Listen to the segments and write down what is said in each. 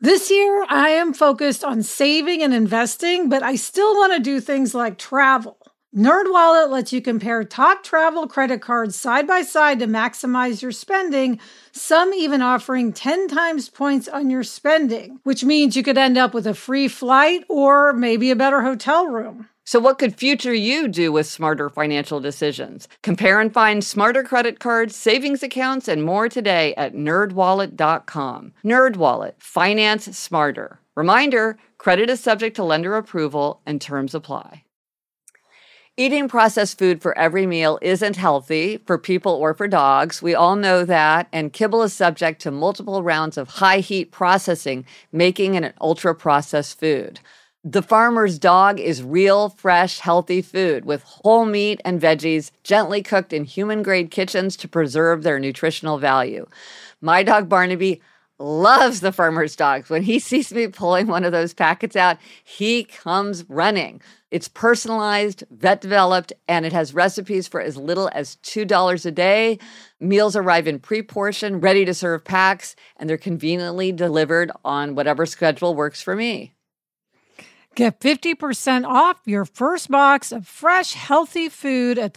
This year, I am focused on saving and investing, but I still want to do things like travel. NerdWallet lets you compare top travel credit cards side by side to maximize your spending, some even offering 10 times points on your spending, which means you could end up with a free flight or maybe a better hotel room. So what could future you do with smarter financial decisions? Compare and find smarter credit cards, savings accounts, and more today at nerdwallet.com. NerdWallet. Finance smarter. Reminder, credit is subject to lender approval and terms apply. Eating processed food for every meal isn't healthy for people or for dogs. We all know that, and kibble is subject to multiple rounds of high-heat processing, making it an ultra-processed food. The Farmer's Dog is real, fresh, healthy food with whole meat and veggies gently cooked in human-grade kitchens to preserve their nutritional value. My dog Barnaby loves the Farmer's Dogs. When he sees me pulling one of those packets out, he comes running. It's personalized, vet-developed, and it has recipes for as little as $2 a day. Meals arrive in pre-portioned, ready-to-serve packs, and they're conveniently delivered on whatever schedule works for me. Get 50% off your first box of fresh, healthy food at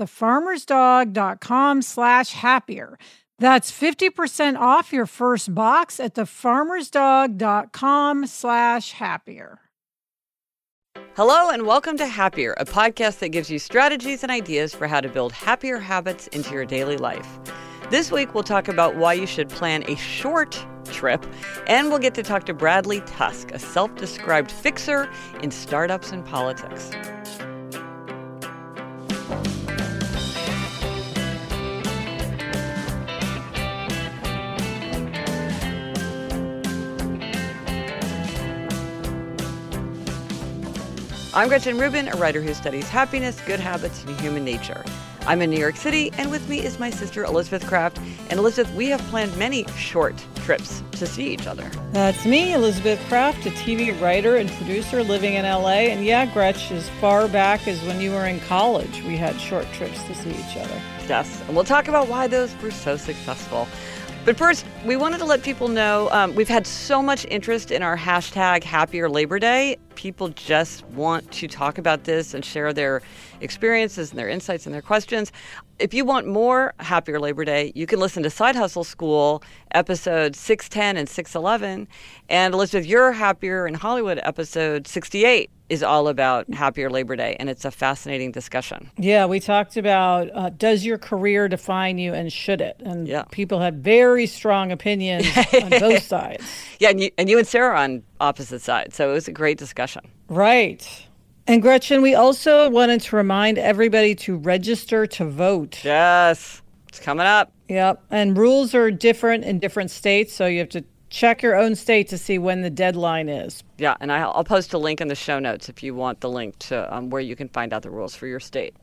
thefarmersdog.com/happier. That's 50% off your first box at thefarmersdog.com/happier. Hello and welcome to Happier, a podcast that gives you strategies and ideas for how to build happier habits into your daily life. This week, we'll talk about why you should plan a short trip, and we'll get to talk to Bradley Tusk, a self-described fixer in startups and politics. I'm Gretchen Rubin, a writer who studies happiness, good habits, and human nature. I'm in New York City, and with me is my sister, Elizabeth Kraft. And Elizabeth, we have planned many short trips to see each other. That's me, Elizabeth Kraft, a TV writer and producer living in LA. And yeah, Gretch, as far back as when you were in college, we had short trips to see each other. Yes, and we'll talk about why those were so successful. But first, we wanted to let people know we've had so much interest in our hashtag Happier Labor Day. People just want to talk about this and share their experiences and their insights and their questions. If you want more Happier Labor Day, you can listen to Side Hustle School, episodes 610 and 611. And Elizabeth, your Happier in Hollywood episode 68 is all about Happier Labor Day, and it's a fascinating discussion. Yeah, we talked about does your career define you and should it? And people had very strong opinions on both sides. Yeah, and you and Sarah on opposite sides, so it was a great discussion. Right. And Gretchen, we also wanted to remind everybody to register to vote. Yes, it's coming up. Yep, and rules are different in different states, so you have to check your own state to see when the deadline is. Yeah, and I'll post a link in the show notes if you want the link to where you can find out the rules for your state.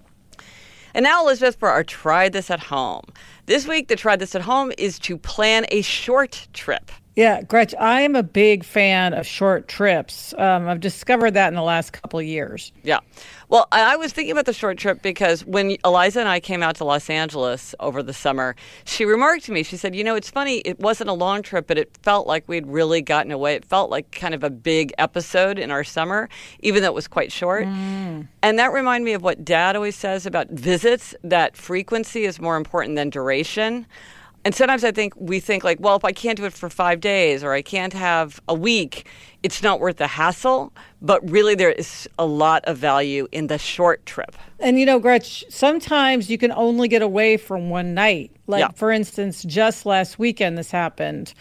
And now, Elizabeth, for our Try This at Home. This week, the Try This at Home is to plan a short trip. Yeah, Gretch, I am a big fan of short trips. I've discovered that in the last couple of years. Yeah. Well, I was thinking about the short trip because when Eliza and I came out to Los Angeles over the summer, she remarked to me, she said, you know, it's funny, it wasn't a long trip, but it felt like we'd really gotten away. It felt like kind of a big episode in our summer, even though it was quite short. And that reminded me of what Dad always says about visits, that frequency is more important than duration. And sometimes we think like, well, if I can't do it for 5 days or I can't have a week, it's not worth the hassle. But really, there is a lot of value in the short trip. And, you know, Gretch, sometimes you can only get away for one night. Like, for instance, just last weekend this happened.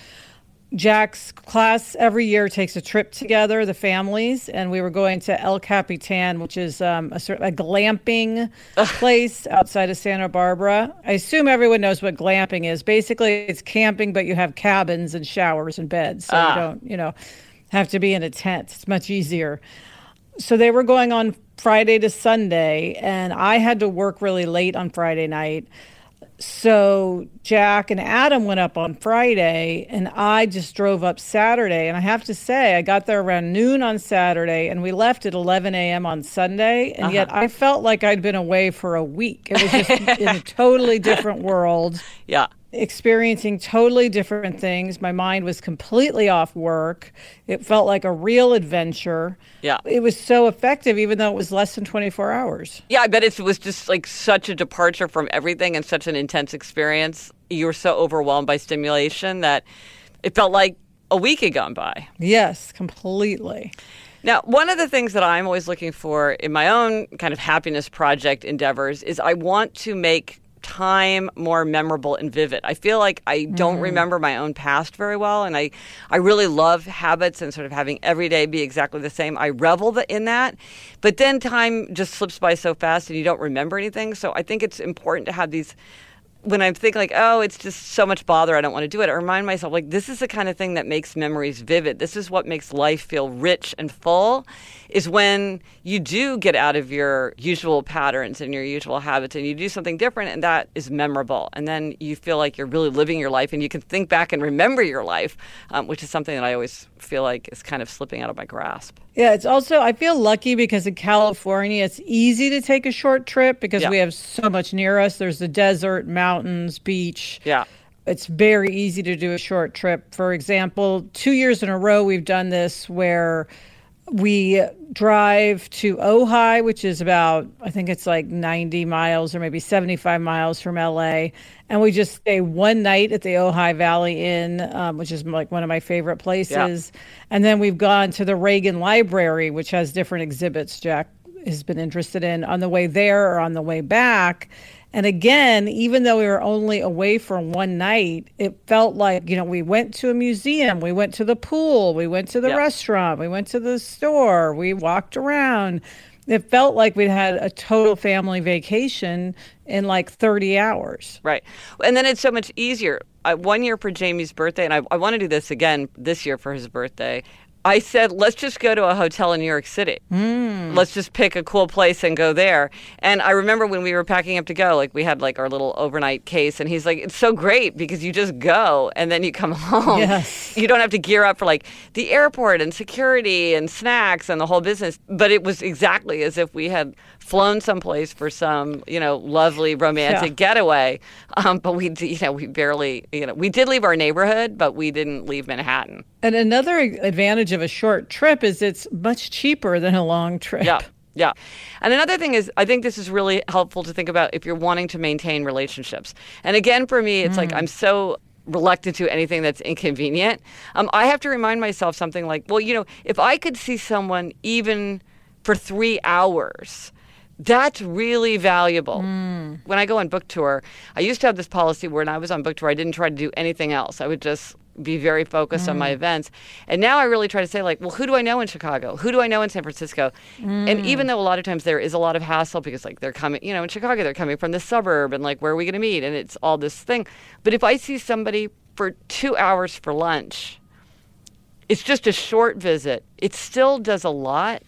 Jack's class every year takes a trip together, the families, and we were going to El Capitan, which is a glamping place outside of Santa Barbara. I assume everyone knows what glamping is. Basically, it's camping, but you have cabins and showers and beds, so you don't, have to be in a tent. It's much easier. So they were going on Friday to Sunday, and I had to work really late on Friday night. So Jack and Adam went up on Friday, and I just drove up Saturday. And I have to say, I got there around noon on Saturday, and we left at 11 a.m. on Sunday. And yet I felt like I'd been away for a week. It was just in a totally different world. Yeah. experiencing totally different things. My mind was completely off work. It felt like a real adventure. Yeah. It was so effective, even though it was less than 24 hours. Yeah, I bet it was just like such a departure from everything and such an intense experience. You were so overwhelmed by stimulation that it felt like a week had gone by. Yes, completely. Now, one of the things that I'm always looking for in my own kind of happiness project endeavors is I want to make time more memorable and vivid. I feel like I don't remember my own past very well, and I really love habits and sort of having every day be exactly the same. I revel in that, but then time just slips by so fast and you don't remember anything. So I think it's important to have these, when I'm thinking like, oh, it's just so much bother, I don't want to do it, I remind myself, like, this is the kind of thing that makes memories vivid. This is what makes life feel rich and full, is when you do get out of your usual patterns and your usual habits and you do something different, and that is memorable. And then you feel like you're really living your life and you can think back and remember your life, which is something that I always feel like is kind of slipping out of my grasp. Yeah, it's also, I feel lucky because in California, it's easy to take a short trip because we have so much near us. There's the desert, mountains, beach. Yeah. It's very easy to do a short trip. For example, 2 years in a row, we've done this where we drive to Ojai, which is about, I think it's like 90 miles or maybe 75 miles from LA. And we just stay one night at the Ojai Valley Inn, which is like one of my favorite places. Yeah. And then we've gone to the Reagan Library, which has different exhibits Jack has been interested in, on the way there or on the way back. And again, even though we were only away for one night, it felt like, we went to a museum, we went to the pool, we went to the restaurant, we went to the store, we walked around. It felt like we'd had a total family vacation in like 30 hours. Right. And then it's so much easier. 1 year for Jamie's birthday, and I want to do this again this year for his birthday, I said, let's just go to a hotel in New York City. Let's just pick a cool place and go there. And I remember when we were packing up to go, like we had like our little overnight case, and he's like, it's so great because you just go and then you come home. Yes. You don't have to gear up for like the airport and security and snacks and the whole business. But it was exactly as if we had flown someplace for some, lovely romantic getaway. But we barely, we did leave our neighborhood, but we didn't leave Manhattan. And another advantage of a short trip is it's much cheaper than a long trip. Yeah. And another thing is, I think this is really helpful to think about if you're wanting to maintain relationships. And again, for me, it's like I'm so reluctant to anything that's inconvenient. I have to remind myself something like, well, if I could see someone even for 3 hours, that's really valuable. When I go on book tour, I used to have this policy where when I was on book tour, I didn't try to do anything else. I would just be very focused on my events. And now I really try to say, like, well, who do I know in Chicago? Who do I know in San Francisco? And even though a lot of times there is a lot of hassle because, like, they're coming, in Chicago, they're coming from the suburb and, like, where are we going to meet? And it's all this thing. But if I see somebody for 2 hours for lunch, it's just a short visit. It still does a lot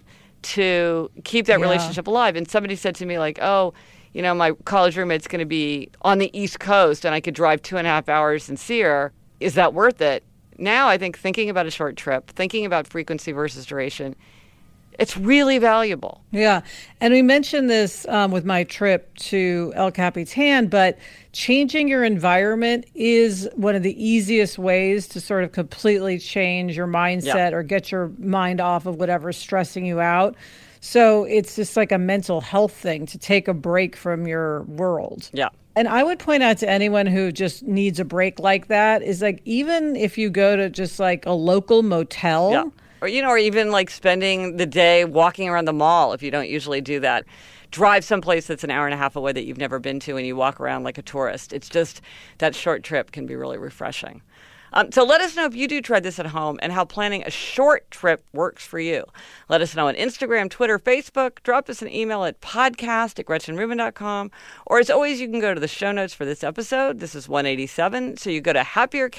to keep that relationship alive. And somebody said to me, like, oh, my college roommate's going to be on the East Coast and I could drive 2.5 hours and see her. Is that worth it? Now I think thinking about a short trip, thinking about frequency versus duration, it's really valuable. Yeah. And we mentioned this with my trip to El Capitan, but changing your environment is one of the easiest ways to sort of completely change your mindset or get your mind off of whatever's stressing you out. So it's just like a mental health thing to take a break from your world. Yeah. And I would point out to anyone who just needs a break like that is like, even if you go to just like a local motel. Or, or even like spending the day walking around the mall if you don't usually do that. Drive someplace that's an hour and a half away that you've never been to and you walk around like a tourist. It's just that short trip can be really refreshing. So let us know if you do try this at home and how planning a short trip works for you. Let us know on Instagram, Twitter, Facebook. Drop us an email at podcast@GretchenRubin.com. Or as always, you can go to the show notes for this episode. This is 187. So you go to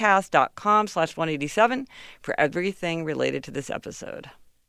happiercast.com/187 for everything related to this episode.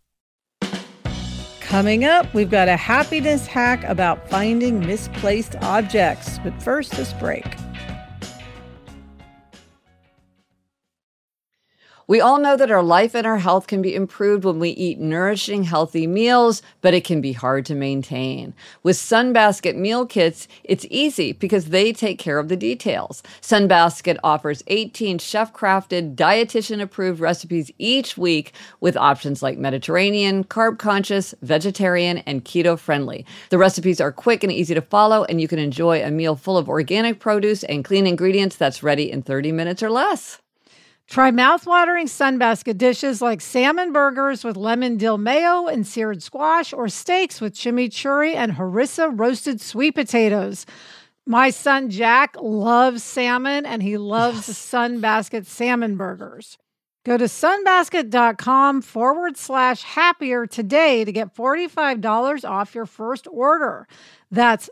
Coming up, we've got a happiness hack about finding misplaced objects. But first, this break. We all know that our life and our health can be improved when we eat nourishing, healthy meals, but it can be hard to maintain. With Sunbasket meal kits, it's easy because they take care of the details. Sunbasket offers 18 chef-crafted, dietitian-approved recipes each week with options like Mediterranean, carb-conscious, vegetarian, and keto-friendly. The recipes are quick and easy to follow, and you can enjoy a meal full of organic produce and clean ingredients that's ready in 30 minutes or less. Try mouthwatering Sunbasket dishes like salmon burgers with lemon dill mayo and seared squash, or steaks with chimichurri and harissa roasted sweet potatoes. My son Jack loves salmon, and he loves Sunbasket salmon burgers. Go to sunbasket.com/happier today to get $45 off your first order. That's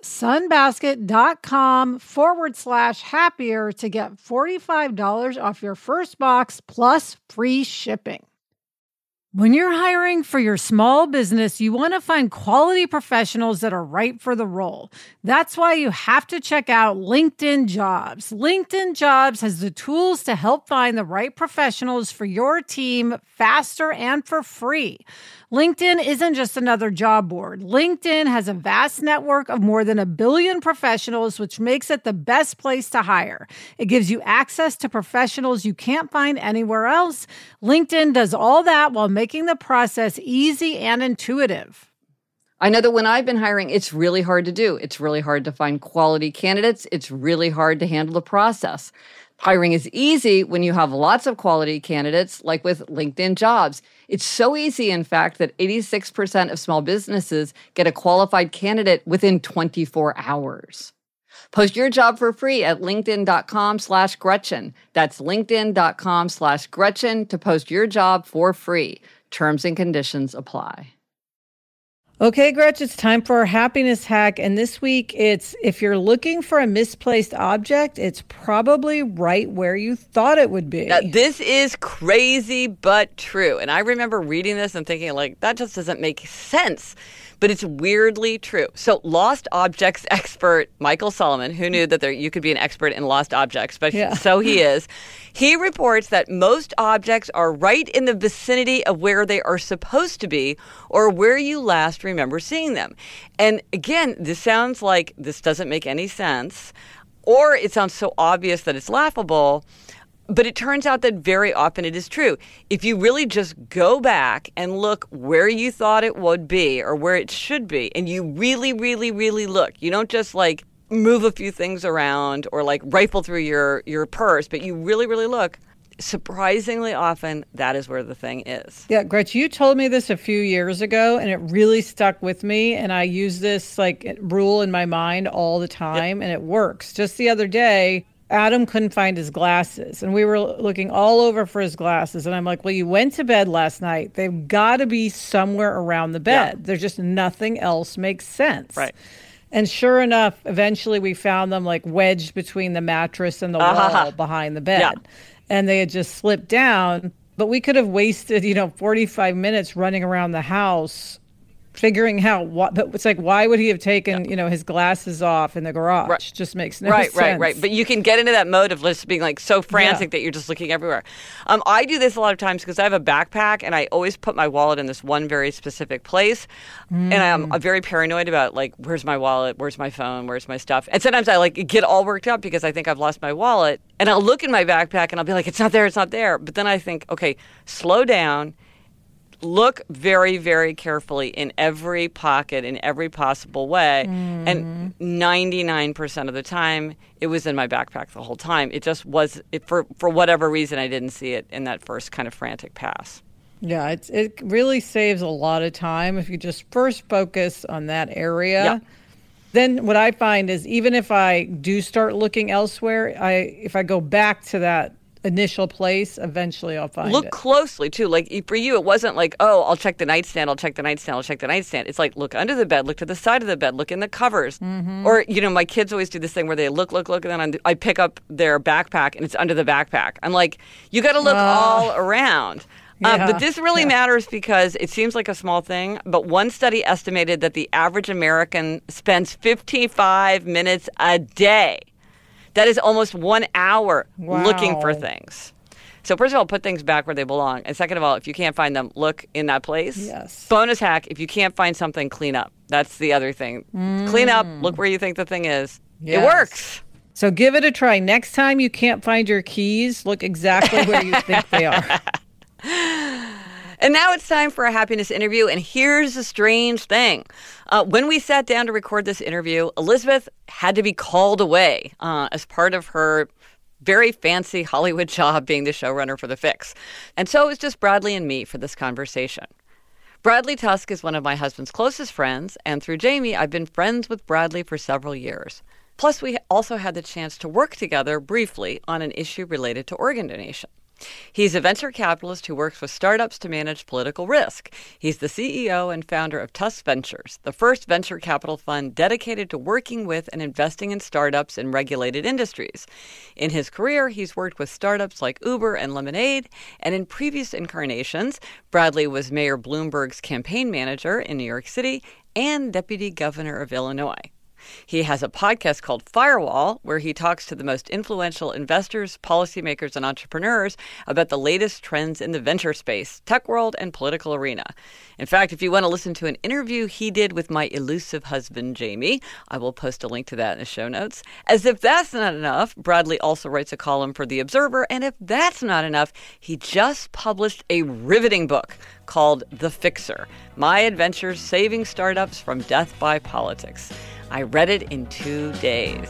sunbasket.com/happier to get $45 off your first box plus free shipping. When you're hiring for your small business, you want to find quality professionals that are right for the role. That's why you have to check out LinkedIn Jobs. LinkedIn Jobs has the tools to help find the right professionals for your team faster and for free. LinkedIn isn't just another job board. LinkedIn has a vast network of more than 1 billion professionals, which makes it the best place to hire. It gives you access to professionals you can't find anywhere else. LinkedIn does all that while making the process easy and intuitive. I know that when I've been hiring, it's really hard to do. It's really hard to find quality candidates. It's really hard to handle the process. Hiring is easy when you have lots of quality candidates, like with LinkedIn Jobs. It's so easy, in fact, that 86% of small businesses get a qualified candidate within 24 hours. Post your job for free at linkedin.com/Gretchen. That's linkedin.com/Gretchen to post your job for free. Terms and conditions apply. Okay, Gretchen, it's time for our happiness hack. And this week, it's if you're looking for a misplaced object, it's probably right where you thought it would be. Now, this is crazy but true. And I remember reading this and thinking, like, that just doesn't make sense. But it's weirdly true. So lost objects expert Michael Solomon, who knew that you could be an expert in lost objects, but so he is. He reports that most objects are right in the vicinity of where they are supposed to be or where you last remember seeing them. And again, this sounds like this doesn't make any sense, or it sounds so obvious that it's laughable. But it turns out that very often it is true. If you really just go back and look where you thought it would be or where it should be, and you really, really, really look, you don't just like move a few things around or like rifle through your purse, but you really, really look, surprisingly often that is where the thing is. Yeah, Gretchen, you told me this a few years ago, and it really stuck with me. And I use this like rule in my mind all the time, and it works. Just the other day, Adam couldn't find his glasses, and we were looking all over for his glasses. And I'm like, well, you went to bed last night. They've got to be somewhere around the bed. Yeah. There's just nothing else makes sense. Right. And sure enough, eventually we found them like wedged between the mattress and the wall behind the bed. Yeah. And they had just slipped down. But we could have wasted, 45 minutes running around the house figuring out what, but it's like, why would he have taken, his glasses off in the garage? Right. Just makes no sense. Right. But you can get into that mode of just being like so frantic that you're just looking everywhere. I do this a lot of times because I have a backpack and I always put my wallet in this one very specific place. And I'm very paranoid about like, where's my wallet? Where's my phone? Where's my stuff? And sometimes I like get all worked up because I think I've lost my wallet, and I'll look in my backpack and I'll be like, it's not there. But then I think, okay, slow down. Look very, very carefully in every pocket in every possible way. And 99% of the time, it was in my backpack the whole time. It just was, for whatever reason, I didn't see it in that first kind of frantic pass. Yeah, it really saves a lot of time if you just first focus on that area. Yeah. Then what I find is even if I do start looking elsewhere, if I go back to that initial place, eventually I'll find it. Look closely, too. Like, for you, it wasn't like, oh, I'll check the nightstand. It's like, look under the bed, look to the side of the bed, look in the covers. Or, my kids always do this thing where they look, and then I pick up their backpack, and it's under the backpack. I'm like, you got to look all around. But this really matters because it seems like a small thing, but one study estimated that the average American spends 55 minutes a day. That is almost 1 hour looking for things. So first of all, put things back where they belong. And second of all, if you can't find them, look in that place. Yes. Bonus hack, if you can't find something, clean up. That's the other thing. Clean up, look where you think the thing is. Yes. It works. So give it a try. Next time you can't find your keys, look exactly where you think they are. And now it's time for a happiness interview. And here's the strange thing. When we sat down to record this interview, Elizabeth had to be called away as part of her very fancy Hollywood job being the showrunner for The Fix. And so it was just Bradley and me for this conversation. Bradley Tusk is one of my husband's closest friends, and through Jamie, I've been friends with Bradley for several years. Plus, we also had the chance to work together briefly on an issue related to organ donation. He's a venture capitalist who works with startups to manage political risk. He's the CEO and founder of Tusk Ventures, the first venture capital fund dedicated to working with and investing in startups in regulated industries. In his career, he's worked with startups like Uber and Lemonade, and in previous incarnations, Bradley was Mayor Bloomberg's campaign manager in New York City and deputy governor of Illinois. He has a podcast called Firewall, where he talks to the most influential investors, policymakers, and entrepreneurs about the latest trends in the venture space, tech world, and political arena. In fact, if you want to listen to an interview he did with my elusive husband, Jamie, I will post a link to that in the show notes. As if that's not enough, Bradley also writes a column for The Observer, and if that's not enough, he just published a riveting book called The Fixer, My Adventures Saving Startups from Death by Politics. I read it in 2 days.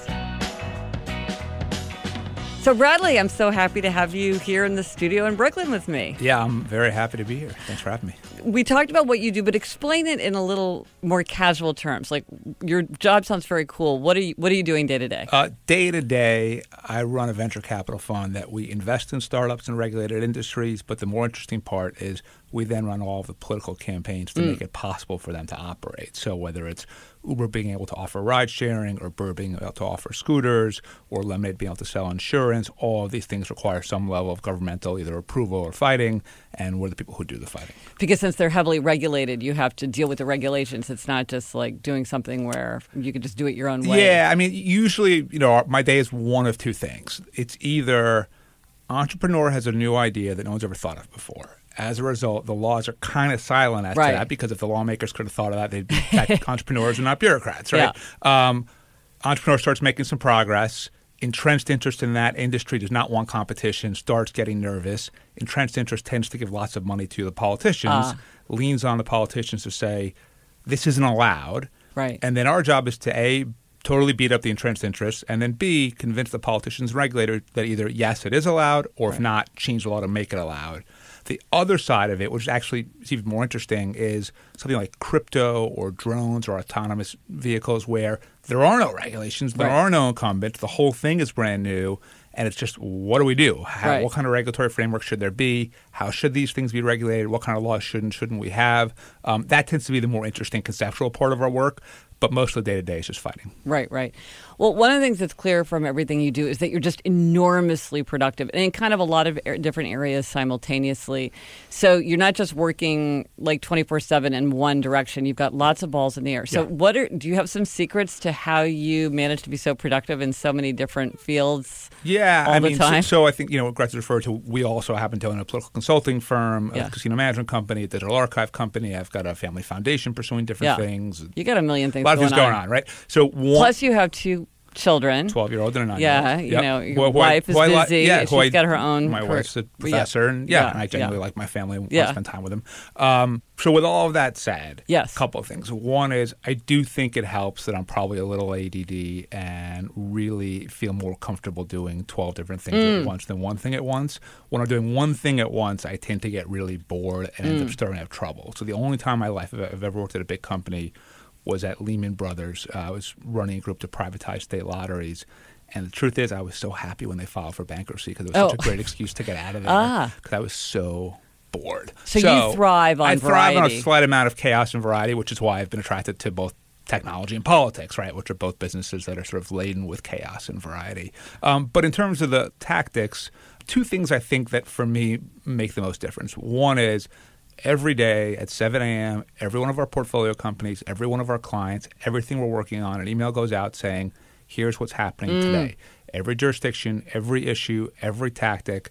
So, Bradley, I'm so happy to have you here in the studio in Brooklyn with me. Yeah, I'm very happy to be here. Thanks for having me. We talked about what you do, but explain it in a little more casual terms. Like, your job sounds very cool. What are you doing day to day? Day to day, I run a venture capital fund that we invest in startups and regulated industries. But the more interesting part is we then run all of the political campaigns to make it possible for them to operate. So whether it's Uber being able to offer ride sharing, or Bird being able to offer scooters, or Lemonade being able to sell insurance, all of these things require some level of governmental either approval or fighting, and we're the people who do the fighting. Because since they're heavily regulated, you have to deal with the regulations. It's not just like doing something where you can just do it your own way. Yeah, I mean, usually, my day is one of two things. It's either entrepreneur has a new idea that no one's ever thought of before. As a result, the laws are kind of silent as to that, because if the lawmakers could have thought of that, they'd be entrepreneurs and not bureaucrats, right? Yeah. Entrepreneur starts making some progress. Entrenched interest in that industry does not want competition, starts getting nervous. Entrenched interest tends to give lots of money to the politicians, leans on the politicians to say, this isn't allowed. Right. And then our job is to, A, totally beat up the entrenched interest, and then B, convince the politicians and regulators that either, yes, it is allowed, or if not, change the law to make it allowed. The other side of it, which actually is even more interesting, is something like crypto or drones or autonomous vehicles where there are no regulations, there are no incumbents, the whole thing is brand new, and it's just, what do we do? What kind of regulatory framework should there be? How should these things be regulated? What kind of laws should and shouldn't we have? That tends to be the more interesting conceptual part of our work. But most of the day-to-day is just fighting. Right. Well, one of the things that's clear from everything you do is that you're just enormously productive and in kind of a lot of different areas simultaneously. So you're not just working like 24/7 in one direction. You've got lots of balls in the air. So do you have some secrets to how you manage to be so productive in so many different fields all the time? So I think, what Gretchen referred to, we also happen to own a political consulting firm, a casino management company, a digital archive company. I've got a family foundation pursuing different things. You got a million things. A lot of things going on, right? So plus you have two children. 12-year-old and a 9-year-old. Yeah, your wife is busy. She's got her own. My wife's a professor, and I genuinely like my family and want to spend time with them. So with all of that said, a couple of things. One is I do think it helps that I'm probably a little ADD and really feel more comfortable doing 12 different things at once than one thing at once. When I'm doing one thing at once, I tend to get really bored and end up starting to have trouble. So the only time in my life I've ever worked at a big company was at Lehman Brothers. I was running a group to privatize state lotteries. And the truth is I was so happy when they filed for bankruptcy because it was such a great excuse to get out of there because I was so bored. So you thrive on variety. I thrive on a slight amount of chaos and variety, which is why I've been attracted to both technology and politics, right, which are both businesses that are sort of laden with chaos and variety. But in terms of the tactics, two things I think that for me make the most difference. One is every day at 7 a.m., every one of our portfolio companies, every one of our clients, everything we're working on, an email goes out saying, here's what's happening today. Every jurisdiction, every issue, every tactic.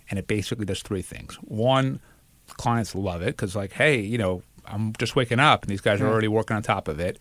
and it basically does three things. One, clients love it because like, hey, I'm just waking up and these guys are already working on top of it.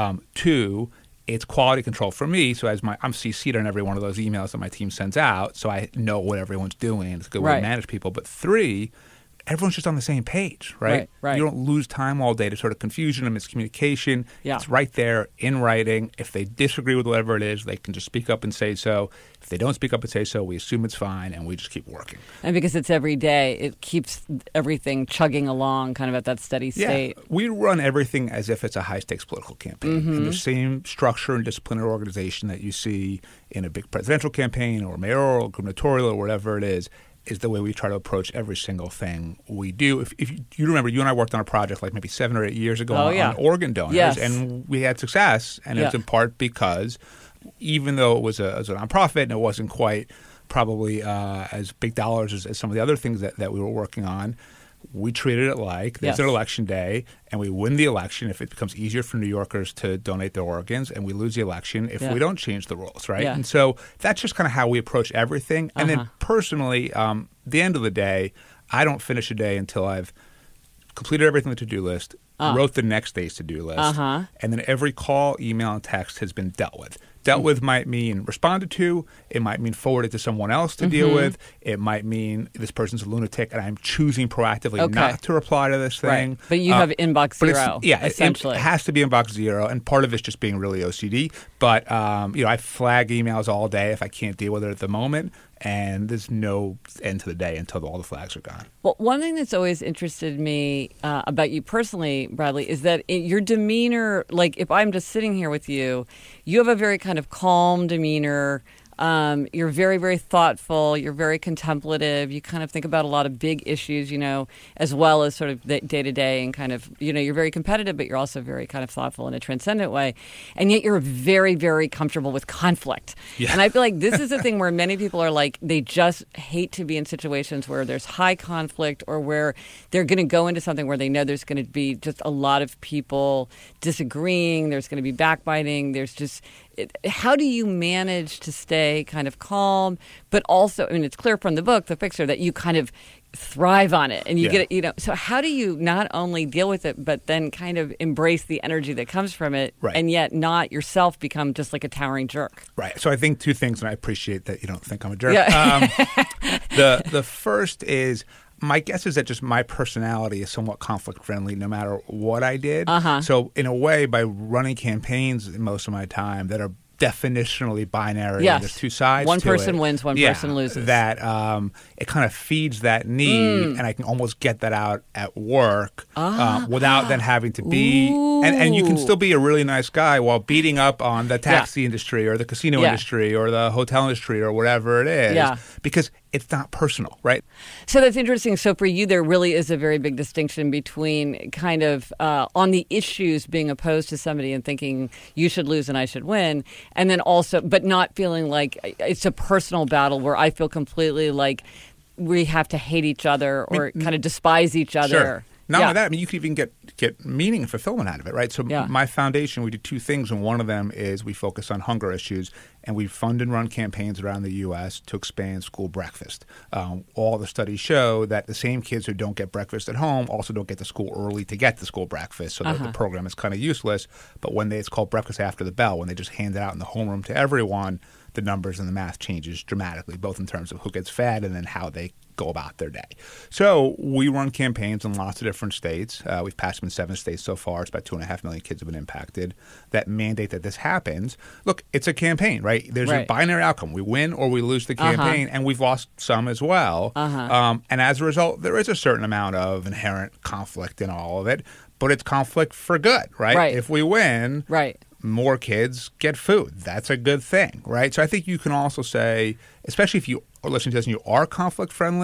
Two, it's quality control for me. So I'm CC'd on every one of those emails that my team sends out, so I know what everyone's doing. It's a good way to manage people. But three, everyone's just on the same page, right? Right. You don't lose time all day to sort of confusion and miscommunication. Yeah. It's right there in writing. If they disagree with whatever it is, they can just speak up and say so. If they don't speak up and say so, we assume it's fine and we just keep working. And because it's every day, it keeps everything chugging along kind of at that steady state. Yeah. We run everything as if it's a high-stakes political campaign. Mm-hmm. And the same structure and disciplinary organization that you see in a big presidential campaign or mayoral, gubernatorial, or whatever it is the way we try to approach every single thing we do. If you remember, you and I worked on a project like maybe 7 or 8 years ago on organ donors, and we had success, and it was in part because even though it was a nonprofit and it wasn't quite probably as big dollars as some of the other things that we were working on, we treated it like there's an election day, and we win the election if it becomes easier for New Yorkers to donate their organs, and we lose the election if we don't change the rules, right? Yeah. And so that's just kind of how we approach everything. And then personally, the end of the day, I don't finish a day until I've completed everything on the to-do list, wrote the next day's to-do list, and then every call, email, and text has been dealt with. Dealt with might mean responded to. It might mean forwarded to someone else to deal with. It might mean this person's a lunatic and I'm choosing proactively not to reply to this thing. Right. But you have inbox zero, essentially. It has to be inbox zero, and part of it's just being really OCD. But, I flag emails all day if I can't deal with it at the moment. And there's no end to the day until all the flags are gone. Well, one thing that's always interested me about you personally, Bradley, is that your demeanor, like if I'm just sitting here with you, you have a very kind of calm demeanor. You're very, very thoughtful. You're very contemplative. You kind of think about a lot of big issues, as well as sort of day to day, and kind of, you're very competitive, but you're also very kind of thoughtful in a transcendent way. And yet you're very, very comfortable with conflict. Yeah. And I feel like this is a thing where many people are like, they just hate to be in situations where there's high conflict or where they're going to go into something where they know there's going to be just a lot of people disagreeing. There's going to be backbiting. There's just... How do you manage to stay kind of calm, but also, it's clear from the book, The Fixer, that you kind of thrive on it and you get it, so how do you not only deal with it, but then kind of embrace the energy that comes from it and yet not yourself become just like a towering jerk? Right. So I think two things, and I appreciate that you don't think I'm a jerk. The first is, my guess is that just my personality is somewhat conflict friendly no matter what I did. So in a way, by running campaigns most of my time that are definitionally binary, there's two sides one to person it. Wins, one person loses. That it kind of feeds that need, and I can almost get that out at work without then having to be... And you can still be a really nice guy while beating up on the taxi industry or the casino industry or the hotel industry or whatever it is, because it's not personal, right? So that's interesting. So for you, there really is a very big distinction between kind of on the issues being opposed to somebody and thinking you should lose and I should win, and then also, but not feeling like it's a personal battle where I feel completely like we have to hate each other or kind of despise each other. Sure. Not only that, you can even get meaning and fulfillment out of it, right? So my foundation, we do two things, and one of them is we focus on hunger issues, and we fund and run campaigns around the U.S. to expand school breakfast. All the studies show that the same kids who don't get breakfast at home also don't get to school early to get the school breakfast, so that the program is kind of useless. But when it's called breakfast after the bell, when they just hand it out in the homeroom to everyone, the numbers and the math changes dramatically, both in terms of who gets fed and then how they go about their day. So we run campaigns in lots of different states. We've passed them in 7 states so far. It's about 2.5 million kids have been impacted that mandate that this happens. Look, it's a campaign, right? There's a binary outcome. We win or we lose the campaign, and we've lost some as well. And as a result, there is a certain amount of inherent conflict in all of it, but it's conflict for good, right? If we win, more kids get food. That's a good thing, right? So I think you can also say, especially if you are listening to this and you are conflict friendly,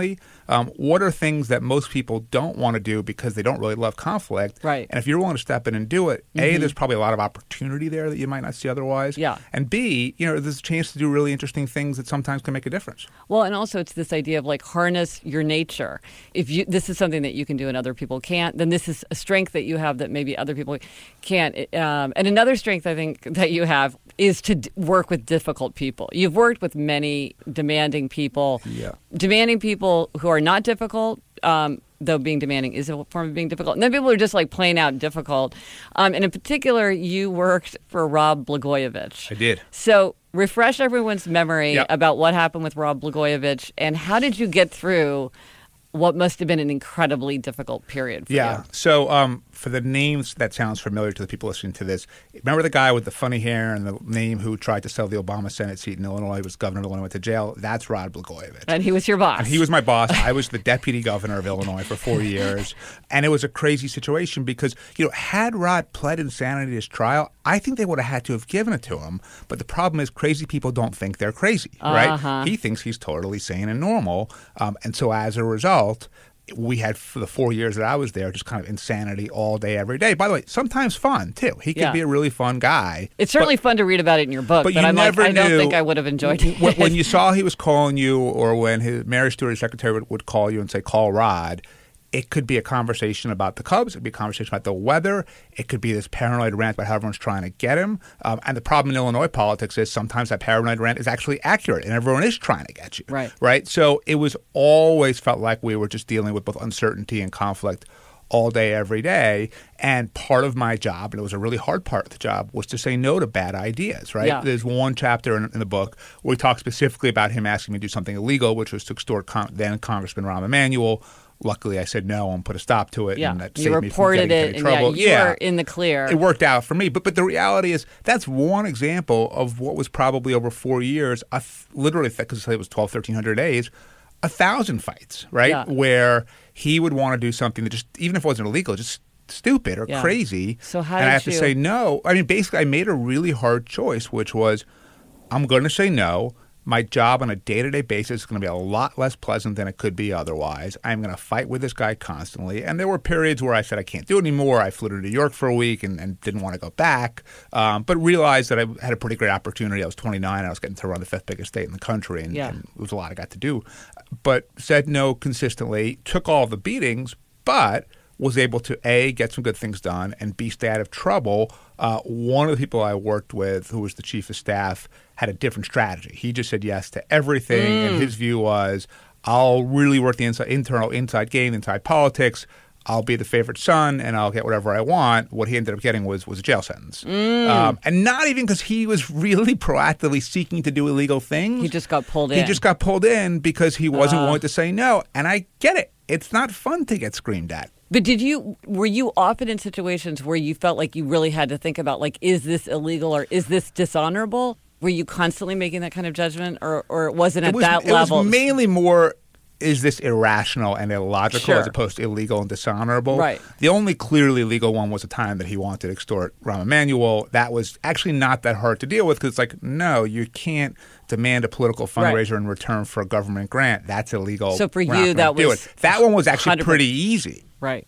What are things that most people don't want to do because they don't really love conflict? Right. And if you're willing to step in and do it, A, there's probably a lot of opportunity there that you might not see otherwise. Yeah. And B, there's a chance to do really interesting things that sometimes can make a difference. Well, and also it's this idea of like harness your nature. If this is something that you can do and other people can't, then this is a strength that you have that maybe other people can't. And another strength I think that you have is to work with difficult people. You've worked with many demanding people. Yeah. Demanding people who are not difficult, though being demanding is a form of being difficult. And then people are just like plain out difficult. And in particular, you worked for Rod Blagojevich. I did. So refresh everyone's memory Yep. about what happened with Rod Blagojevich and how did you get through what must have been an incredibly difficult period for you? So for the names that sounds familiar to the people listening to this, remember the guy with the funny hair and the name who tried to sell the Obama Senate seat in Illinois, was governor of Illinois, went to jail? That's Rod Blagojevich. And he was your boss. And he was my boss. I was the deputy governor of Illinois for 4 years. And it was a crazy situation because, had Rod pled insanity at his trial, I think they would have had to have given it to him. But the problem is crazy people don't think they're crazy, right? He thinks he's totally sane and normal. And so as a result, we had, for the 4 years that I was there, just kind of insanity all day, every day. By the way, sometimes fun, too. He could be a really fun guy. It's certainly fun to read about it in your book, but I don't think I would have enjoyed it. When you saw he was calling you, or when Mary Stewart, his secretary, would call you and say, call Rod, it could be a conversation about the Cubs. It could be a conversation about the weather. It could be this paranoid rant about how everyone's trying to get him. And the problem in Illinois politics is sometimes that paranoid rant is actually accurate, and everyone is trying to get you. Right? So it was always felt like we were just dealing with both uncertainty and conflict all day, every day. And part of my job, and it was a really hard part of the job, was to say no to bad ideas, right? Yeah. There's one chapter in the book where we talk specifically about him asking me to do something illegal, which was to extort then Congressman Rahm Emanuel. Luckily, I said no and put a stop to it. Yeah, and that you saved reported me from it, getting trouble. and you were in the clear. It worked out for me. But the reality is that's one example of what was probably over 4 years, literally, because it was 1,200, 1,300 days, 1,000 fights, right? Yeah. Where he would want to do something that just, even if it wasn't illegal, just stupid or crazy. So how and did I have to say no. I mean, basically, I made a really hard choice, which was I'm going to say no. My job on a day-to-day basis is going to be a lot less pleasant than it could be otherwise. I'm going to fight with this guy constantly. And there were periods where I said I can't do it anymore. I flew to New York for a week and didn't want to go back, but realized that I had a pretty great opportunity. I was 29. I was getting to run the fifth biggest state in the country, and it was a lot I got to do. But said no consistently, took all the beatings, but was able to, A, get some good things done, and B, stay out of trouble. One of the people I worked with, who was the chief of staff, had a different strategy. He just said yes to everything, and his view was, I'll really work the inside game, inside politics. I'll be the favorite son, and I'll get whatever I want. What he ended up getting was a jail sentence. And not even because he was really proactively seeking to do illegal things. He just got pulled in. He just got pulled in because he wasn't willing to say no. And I get it. It's not fun to get screamed at. But were you often in situations where you felt like you really had to think about, like, is this illegal or is this dishonorable? Were you constantly making that kind of judgment, or was it at that level? It was mainly more, is this irrational and illogical Sure. as opposed to illegal and dishonorable? Right. The only clearly legal one was a time that he wanted to extort Rahm Emanuel. That was actually not that hard to deal with because it's like, no, you can't demand a political fundraiser in return for a government grant. That's illegal. So for you, that was that one was actually pretty easy. Right.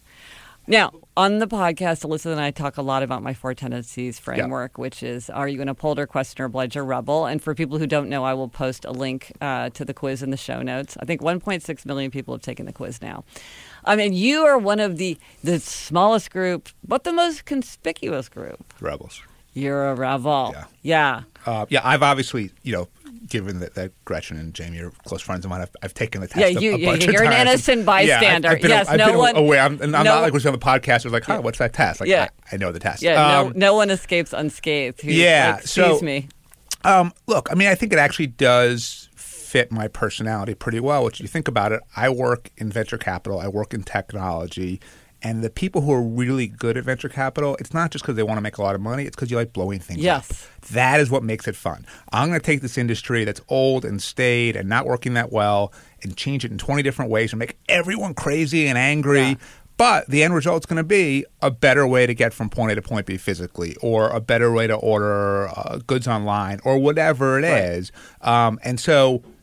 Now, on the podcast, Alyssa and I talk a lot about my 4 tendencies framework, which is, are you an upholder, questioner, obliger, rebel? And for people who don't know, I will post a link to the quiz in the show notes. I think 1.6 million people have taken the quiz now. I mean, you are one of the smallest group, but the most conspicuous group. Rebels. You're a rebel. Yeah. I've obviously, given that Gretchen and Jamie are close friends of mine, I've taken the test a bunch of times. You're an innocent bystander. I've been aware. I'm not like we're on the podcast. I was like, what's that test? Like, I know the test. Yeah, no one escapes unscathed. Excuse me. Look, I mean, I think it actually does fit my personality pretty well. Which you think about it, I work in venture capital. I work in technology. And the people who are really good at venture capital, it's not just because they want to make a lot of money. It's because you like blowing things up. That is what makes it fun. I'm going to take this industry that's old and staid and not working that well and change it in 20 different ways and make everyone crazy and angry. Yeah. But the end result is going to be a better way to get from point A to point B physically, or a better way to order goods online, or whatever it is. And so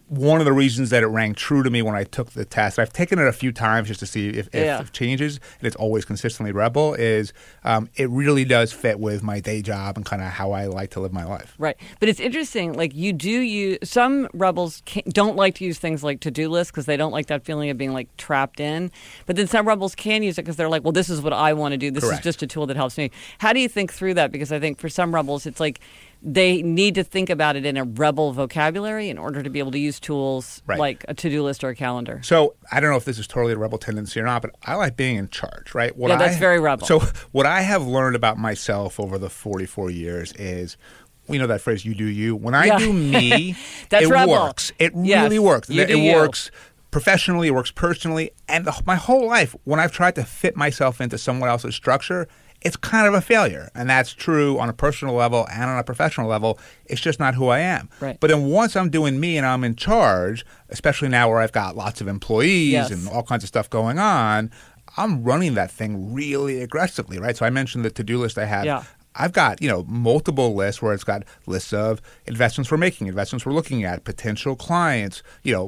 one of the reasons that it rang true to me when I took the test, I've taken it a few times just to see if it changes, and it's always consistently Rebel, is it really does fit with my day job and kind of how I like to live my life. Right. But it's interesting, like you do use, some Rebels don't like to use things like to-do lists because they don't like that feeling of being like trapped in. But then some Rebels can use it because they're like, well, this is what I want to do. This is just a tool that helps me. How do you think through that? Because I think for some Rebels, it's like, they need to think about it in a Rebel vocabulary in order to be able to use tools like a to-do list or a calendar. So I don't know if this is totally a Rebel tendency or not, but I like being in charge, right? That's very Rebel. So what I have learned about myself over the 44 years is, you know that phrase, you do you. When I do me, it Rebel. Works. It really works. It works professionally, it works personally, and my whole life, when I've tried to fit myself into someone else's structure, it's kind of a failure. And that's true on a personal level and on a professional level. It's just not who I am. Right. But then once I'm doing me and I'm in charge, especially now where I've got lots of employees and all kinds of stuff going on, I'm running that thing really aggressively, right? So I mentioned the to-do list I have. Yeah. I've got, multiple lists where it's got lists of investments we're making, investments we're looking at, potential clients,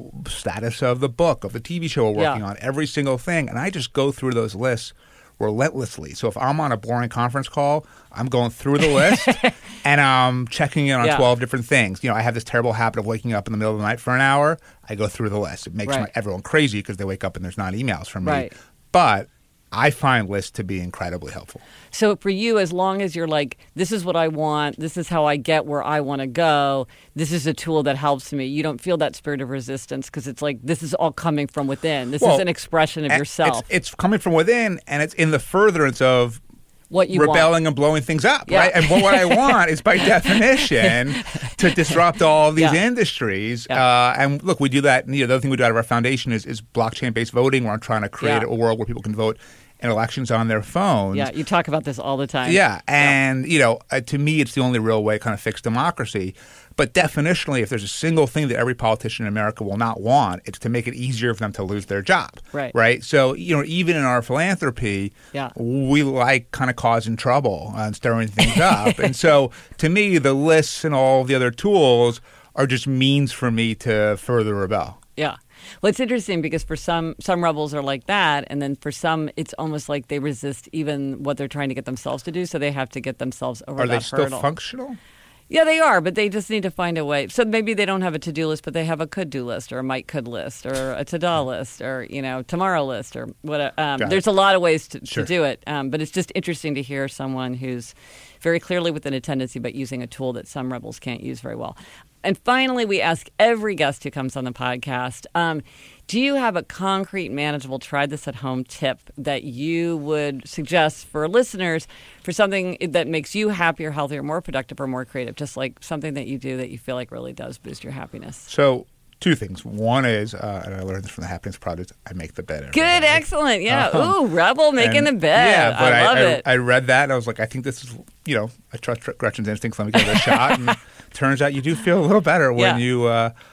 status of the book, of the TV show we're working on, every single thing. And I just go through those lists relentlessly. So if I'm on a boring conference call, I'm going through the list and I'm checking in on 12 different things. I have this terrible habit of waking up in the middle of the night for an hour. I go through the list. It makes everyone crazy because they wake up and there's not emails from me. Right. But I find lists to be incredibly helpful. So for you, as long as you're like, this is what I want, this is how I get where I want to go, this is a tool that helps me, you don't feel that spirit of resistance because it's like, this is all coming from within. This is an expression of yourself. It's coming from within, and it's in the furtherance of what you rebelling and blowing things up, right? And what I want is, by definition, to disrupt all of these industries. And look, we do that. The other thing we do out of our foundation is blockchain-based voting, where I'm trying to create a world where people can vote in elections on their phones. Yeah, you talk about this all the time. Yeah, and to me, it's the only real way to kind of fix democracy. But definitionally, if there's a single thing that every politician in America will not want, it's to make it easier for them to lose their job. Right? So, even in our philanthropy, we like kind of causing trouble and stirring things up. And so, to me, the lists and all the other tools are just means for me to further rebel. Yeah. Well, it's interesting because for some Rebels are like that, and then for some, it's almost like they resist even what they're trying to get themselves to do, so they have to get themselves over that hurdle. Are they still functional? Yeah, they are, but they just need to find a way. So maybe they don't have a to-do list, but they have a could-do list or a might-could list or a to-do list or, tomorrow list or whatever. There's a lot of ways to do it, but it's just interesting to hear someone who's very clearly within a tendency but using a tool that some Rebels can't use very well. And finally, we ask every guest who comes on the podcast, do you have a concrete, manageable, try-this-at-home tip that you would suggest for listeners for something that makes you happier, healthier, more productive, or more creative? Just like something that you do that you feel like really does boost your happiness. So, two things. One is, and I learned this from the Happiness Project, I make the bed. Good, excellent. Yeah. Ooh, Rebel making the bed. Yeah, but I love it. I read that and I was like, I think this is, I trust Gretchen's instincts. Let me give it a shot. And turns out you do feel a little better when you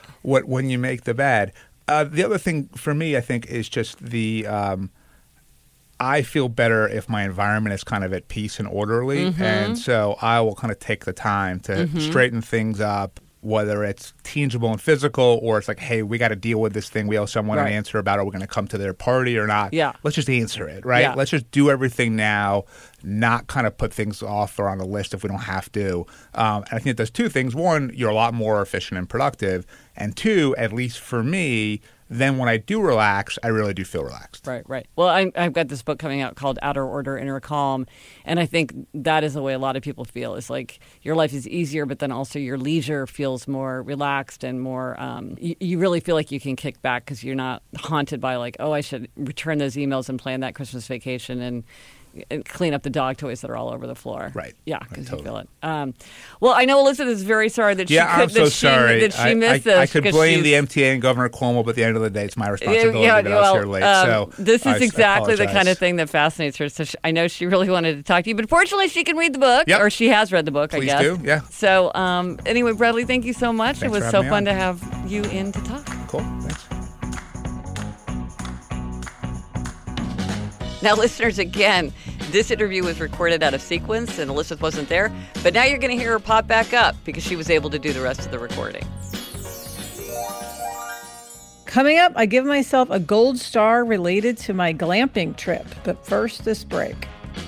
when you make the bed. The other thing for me, I think, is just I feel better if my environment is kind of at peace and orderly. And so I will kind of take the time to straighten things up, whether it's tangible and physical or it's like, hey, we got to deal with this thing. We owe someone an answer about, are we going to come to their party or not? Yeah. Let's just answer it, right? Yeah. Let's just do everything now, not kind of put things off or on a list if we don't have to. And I think it does two things. One, you're a lot more efficient and productive. And two, at least for me, then when I do relax, I really do feel relaxed. Right. Well, I've got this book coming out called Outer Order, Inner Calm, and I think that is the way a lot of people feel. It's like your life is easier, but then also your leisure feels more relaxed and more, you really feel like you can kick back because you're not haunted by like, oh, I should return those emails and plan that Christmas vacation and clean up the dog toys that are all over the floor. Right. Yeah, because you feel it. Well, I know Elizabeth is very sorry that she missed this. I could blame the MTA and Governor Cuomo, but at the end of the day, it's my responsibility that I was here late. So this is exactly the kind of thing that fascinates her. So I know she really wanted to talk to you, but fortunately, she can read the book, or she has read the book, Please I guess. do, yeah. So anyway, Bradley, thank you so much. Thanks it was so fun to have you in to talk. Cool, thanks. Now, listeners, again, this interview was recorded out of sequence and Elizabeth wasn't there, but now you're going to hear her pop back up because she was able to do the rest of the recording. Coming up, I give myself a gold star related to my glamping trip. But first, this break.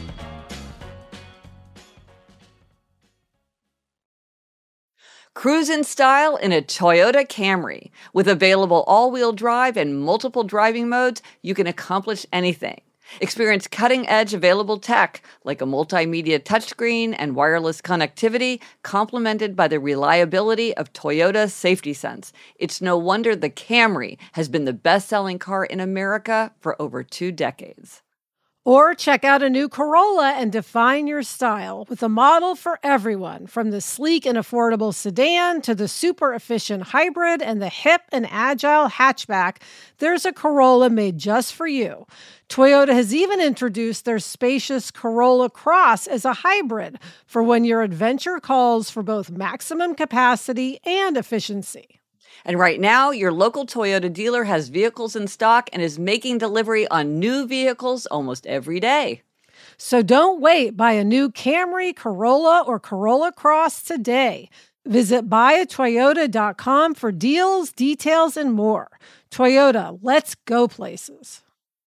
Cruise in style in a Toyota Camry. With available all-wheel drive and multiple driving modes, you can accomplish anything. Experience cutting-edge available tech like a multimedia touchscreen and wireless connectivity, complemented by the reliability of Toyota Safety Sense. It's no wonder the Camry has been the best-selling car in America for over 2 decades. Or check out a new Corolla and define your style with a model for everyone, from the sleek and affordable sedan to the super efficient hybrid and the hip and agile hatchback. There's a Corolla made just for you. Toyota has even introduced their spacious Corolla Cross as a hybrid for when your adventure calls for both maximum capacity and efficiency. And right now, your local Toyota dealer has vehicles in stock and is making delivery on new vehicles almost every day. So don't wait. Buy a new Camry, Corolla, or Corolla Cross today. Visit buyatoyota.com for deals, details, and more. Toyota, let's go places.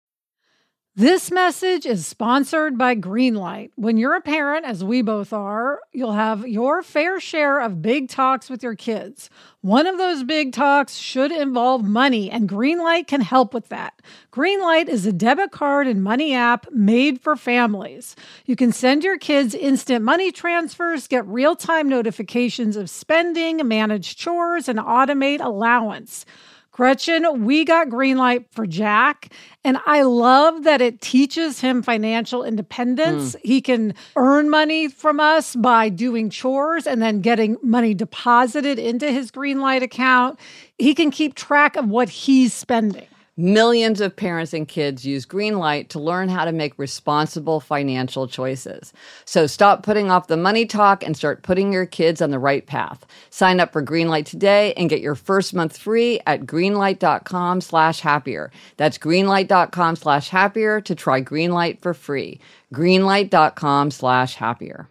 This message is sponsored by Greenlight. When you're a parent, as we both are, you'll have your fair share of big talks with your kids. One of those big talks should involve money, and Greenlight can help with that. Greenlight is a debit card and money app made for families. You can send your kids instant money transfers, get real-time notifications of spending, manage chores, and automate allowance. Gretchen, we got Greenlight for Jack, and I love that it teaches him financial independence. He can earn money from us by doing chores and then getting money deposited into his Greenlight account. He can keep track of what he's spending. Millions of parents and kids use Greenlight to learn how to make responsible financial choices. So stop putting off the money talk and start putting your kids on the right path. Sign up for Greenlight today and get your first month free at greenlight.com/happier. That's greenlight.com/happier to try Greenlight for free. greenlight.com/happier.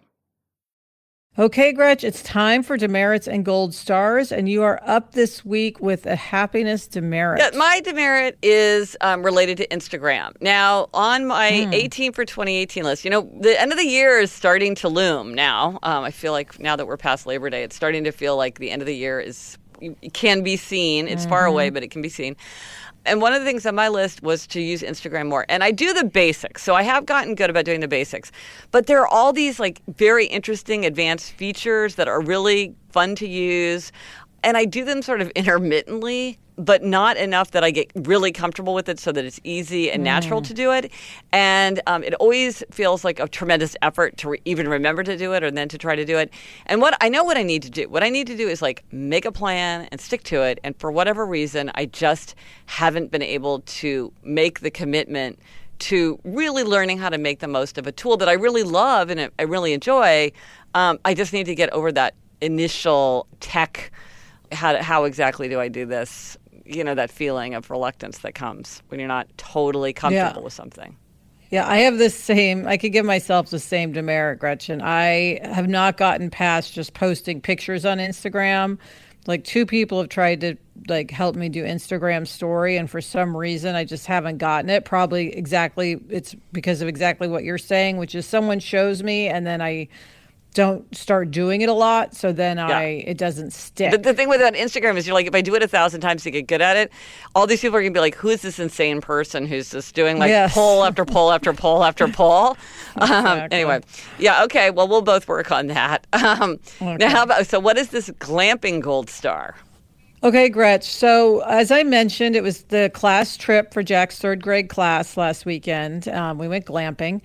Okay, Gretch, it's time for demerits and gold stars, and you are up this week with a happiness demerit. Yeah, my demerit is related to Instagram. Now, on my 18 for 2018 list, the end of the year is starting to loom now. I feel like now that we're past Labor Day, it's starting to feel like the end of the year can be seen. It's far away, but it can be seen. And one of the things on my list was to use Instagram more. And I do the basics. So I have gotten good about doing the basics. But there are all these very interesting advanced features that are really fun to use. And I do them sort of intermittently, but not enough that I get really comfortable with it so that it's easy and natural to do it. And it always feels like a tremendous effort to even remember to do it or then to try to do it. And I know what I need to do. What I need to do is make a plan and stick to it. And for whatever reason, I just haven't been able to make the commitment to really learning how to make the most of a tool that I really love and I really enjoy. I just need to get over that initial tech. How exactly do I do this? That feeling of reluctance that comes when you're not totally comfortable with something. Yeah, I have I could give myself the same demerit, Gretchen. I have not gotten past just posting pictures on Instagram. 2 people have tried to help me do Instagram story, and for some reason I just haven't gotten it. Probably it's because of exactly what you're saying, which is someone shows me and then I don't start doing it a lot, so then it doesn't stick. The thing with that Instagram is if I do it 1,000 times to get good at it, all these people are going to be like, who is this insane person who's just doing poll after poll after poll after poll? Exactly. Anyway, okay, well, we'll both work on that. Okay. Now, what is this glamping gold star? Okay, Gretch. So as I mentioned, it was the class trip for Jack's 3rd grade class last weekend. We went glamping.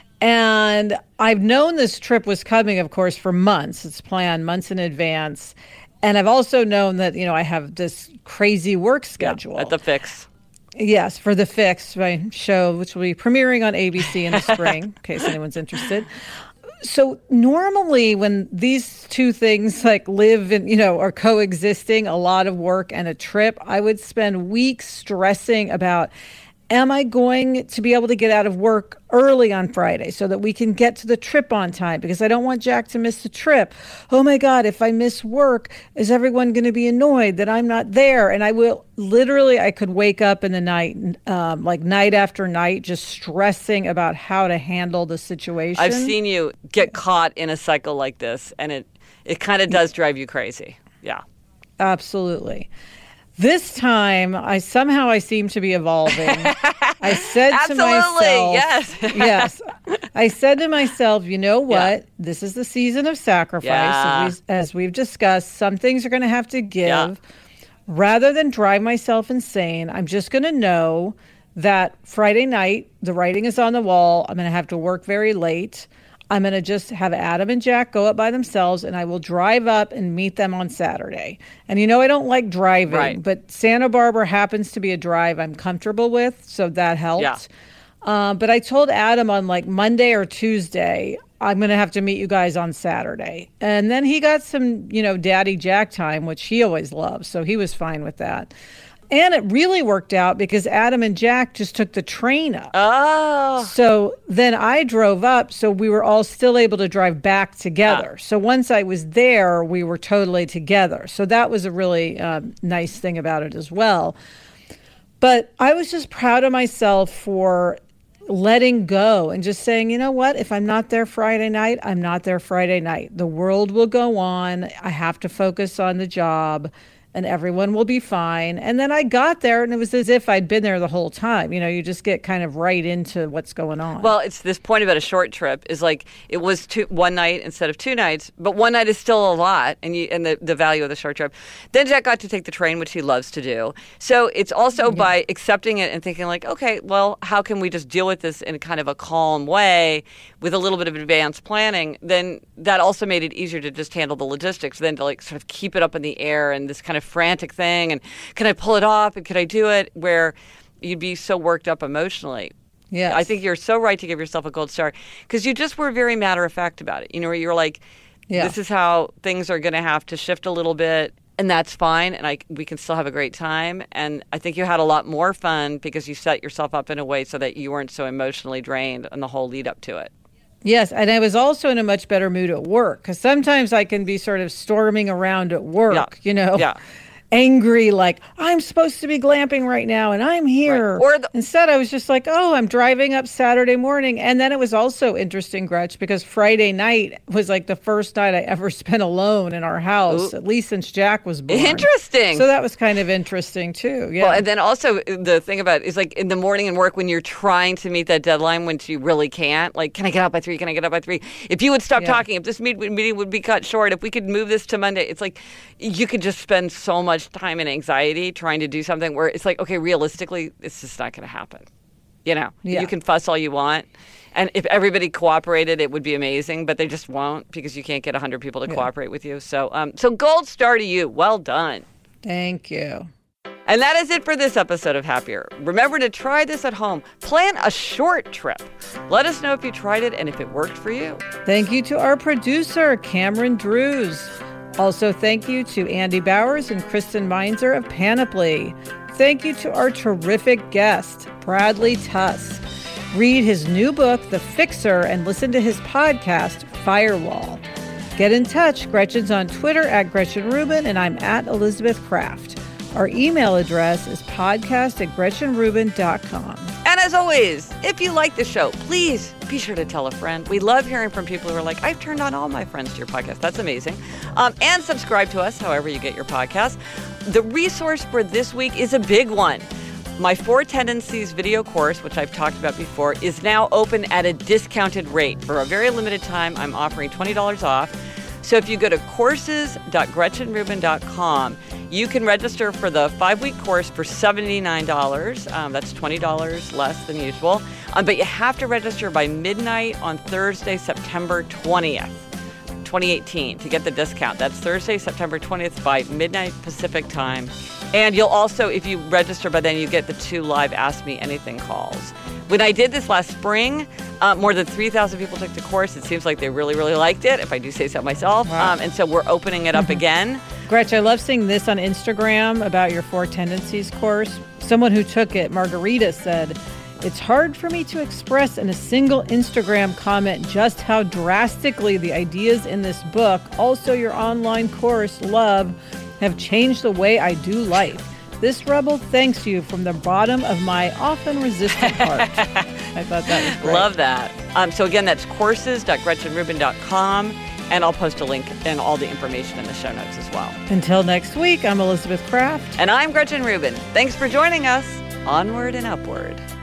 And I've known this trip was coming, of course, for months. It's planned months in advance. And I've also known that, I have this crazy work schedule. At The Fix. Yes, for The Fix, my show, which will be premiering on ABC in the spring, in case anyone's interested. So normally when these two things live and, are coexisting, a lot of work and a trip, I would spend weeks stressing about am I going to be able to get out of work early on Friday so that we can get to the trip on time? Because I don't want Jack to miss the trip. Oh my God, if I miss work, is everyone going to be annoyed that I'm not there? And I could wake up in the night, like night after night, just stressing about how to handle the situation. I've seen you get caught in a cycle like this, and it kind of does drive you crazy. Yeah. Absolutely. This time, I seem to be evolving. I said to myself, yes. I said to myself, you know what? Yeah. This is the season of sacrifice. Yeah. As we've discussed, some things are going to have to give. Yeah. Rather than drive myself insane, I'm just going to know that Friday night, the writing is on the wall. I'm going to have to work very late. I'm going to just have Adam and Jack go up by themselves, and I will drive up and meet them on Saturday. And I don't like driving, but Santa Barbara happens to be a drive I'm comfortable with, so that helped. Yeah. But I told Adam on like Monday or Tuesday, I'm going to have to meet you guys on Saturday. And then he got some, Daddy Jack time, which he always loves, so he was fine with that. And it really worked out because Adam and Jack just took the train up. Oh. So then I drove up, so we were all still able to drive back together. So once I was there, we were totally together. So that was a really nice thing about it as well. But I was just proud of myself for letting go and just saying, you know what, if I'm not there Friday night, I'm not there Friday night. The world will go on. I have to focus on the job. And everyone will be fine. And then I got there, and it was as if I'd been there the whole time. You just get kind of right into what's going on. Well, it's this point about a short trip is like it was one night instead of 2 nights, but one night is still a lot, and the value of the short trip. Then Jack got to take the train, which he loves to do. So it's also by accepting it and thinking like, okay, well, how can we just deal with this in kind of a calm way with a little bit of advanced planning? Then that also made it easier to just handle the logistics, then to like sort of keep it up in the air and this kind of frantic thing, and can I pull it off, and could I do it, where you'd be so worked up emotionally. Yeah, I think you're so right to give yourself a gold star, because you just were very matter-of-fact about it. Where you're like, this is how things are going to have to shift a little bit, and that's fine, and we can still have a great time. And I think you had a lot more fun because you set yourself up in a way so that you weren't so emotionally drained on the whole lead up to it. Yes, and I was also in a much better mood at work, because sometimes I can be sort of storming around at work, angry, like, I'm supposed to be glamping right now, and I'm here. Right. Instead, I was just like, I'm driving up Saturday morning. And then it was also interesting, Gretch, because Friday night was like the first night I ever spent alone in our house, at least since Jack was born. Interesting. So that was kind of interesting, too. Yeah. Well, and then also the thing about it is like in the morning in work when you're trying to meet that deadline when you really can't, like, can I get out by 3? Can I get out by 3? If you would stop talking, if this meeting would be cut short, if we could move this to Monday, it's like you could just spend so much time and anxiety trying to do something where it's like, okay, realistically, it's just not going to happen. You can fuss all you want. And if everybody cooperated, it would be amazing, but they just won't because you can't get 100 people to cooperate with you. So gold star to you. Well done. Thank you. And that is it for this episode of Happier. Remember to try this at home. Plan a short trip. Let us know if you tried it and if it worked for you. Thank you to our producer, Cameron Drews. Also, thank you to Andy Bowers and Kristen Meinzer of Panoply. Thank you to our terrific guest, Bradley Tuss. Read his new book, The Fixer, and listen to his podcast, Firewall. Get in touch. Gretchen's on Twitter at Gretchen Rubin, and I'm at Elizabeth Kraft. Our email address is podcast@GretchenRubin.com. And as always, if you like the show, please be sure to tell a friend. We love hearing from people who are like, I've turned on all my friends to your podcast. That's amazing. And subscribe to us however you get your podcast. The resource for this week is a big one. My 4 Tendencies video course, which I've talked about before, is now open at a discounted rate. For a very limited time, I'm offering $20 off. So if you go to courses.GretchenRubin.com, you can register for the 5-week course for $79. That's $20 less than usual. But you have to register by midnight on Thursday, September 20th, 2018 to get the discount. That's Thursday, September 20th by midnight Pacific time. And you'll also, if you register by then, you get the 2 live Ask Me Anything calls. When I did this last spring, more than 3,000 people took the course. It seems like they really, really liked it, if I do say so myself. Wow. And so we're opening it up again. Gretch, I love seeing this on Instagram about your 4 Tendencies course. Someone who took it, Margarita, said, "It's hard for me to express in a single Instagram comment just how drastically the ideas in this book, also your online course, Love, have changed the way I do life. This rebel thanks you from the bottom of my often resistant heart." I thought that was great. Love that. So again, that's courses.gretchenrubin.com, and I'll post a link and all the information in the show notes as well. Until next week, I'm Elizabeth Kraft. And I'm Gretchen Rubin. Thanks for joining us. Onward and upward.